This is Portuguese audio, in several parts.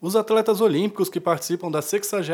Os atletas olímpicos que participam da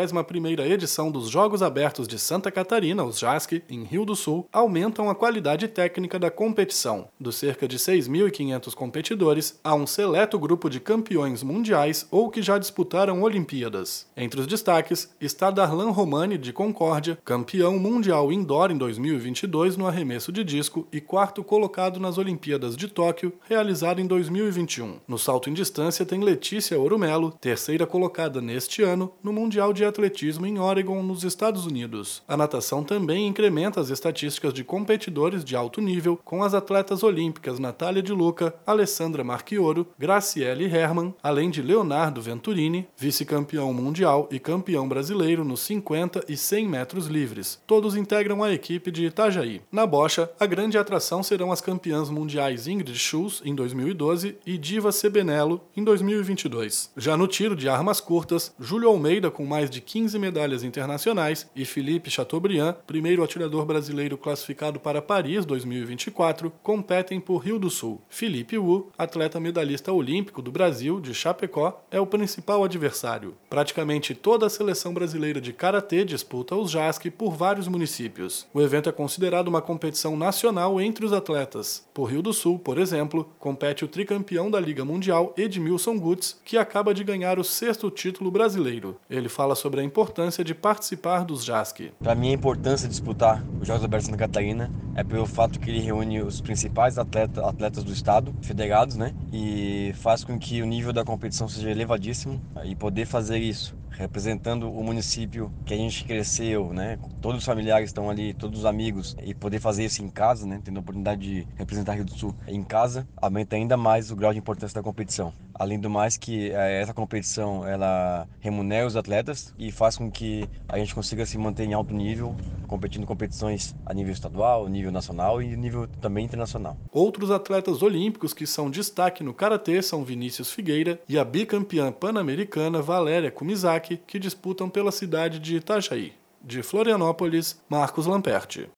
61ª edição dos Jogos Abertos de Santa Catarina, os JASC, em Rio do Sul, aumentam a qualidade técnica da competição. Dos cerca de 6.500 competidores, há um seleto grupo de campeões mundiais ou que já disputaram Olimpíadas. Entre os destaques está Darlan Romani, de Concórdia, campeão mundial indoor em 2022 no arremesso de disco e quarto colocado nas Olimpíadas de Tóquio, realizado em 2021. No salto em distância tem Letícia Orumelo, terceira colocada neste ano no Mundial de Atletismo em Oregon, nos Estados Unidos. A natação também incrementa as estatísticas de competidores de alto nível, com as atletas olímpicas Natália de Luca, Alessandra Marchioro, Graciele Hermann, além de Leonardo Venturini, vice-campeão mundial e campeão brasileiro nos 50 e 100 metros livres. Todos integram a equipe de Itajaí. Na bocha, a grande atração serão as campeãs mundiais Ingrid Schulz, em 2012, e Diva Sebenello, em 2022. Já no tiro de armas curtas, Júlio Almeida, com mais de 15 medalhas internacionais, e Felipe Chateaubriand, primeiro atirador brasileiro classificado para Paris 2024, competem por Rio do Sul. Felipe Wu, atleta medalhista olímpico do Brasil, de Chapecó, é o principal adversário. Praticamente toda a seleção brasileira de karatê disputa os JASC por vários municípios. O evento é considerado uma competição nacional entre os atletas. Por Rio do Sul, por exemplo, compete o tricampeão da Liga Mundial, Edmilson Gutz, que acaba de ganhar o 6º título brasileiro. Ele fala sobre a importância de participar dos JASC. Para mim, a importância de disputar os Jogos Abertos de Santa Catarina é pelo fato que ele reúne os principais atletas do estado, federados, né? E faz com que o nível da competição seja elevadíssimo, e poder fazer isso representando o município que a gente cresceu, né? Todos os familiares estão ali, todos os amigos, e poder fazer isso em casa, né? Tendo a oportunidade de representar Rio do Sul em casa, aumenta ainda mais o grau de importância da competição. Além do mais que essa competição, ela remunera os atletas e faz com que a gente consiga se manter em alto nível, competindo competições a nível estadual, nível nacional e nível também internacional. Outros atletas olímpicos que são destaque no karatê são Vinícius Figueira e a bicampeã pan-americana Valéria Kumizaki, que disputam pela cidade de Itajaí. De Florianópolis, Marcos Lamperti.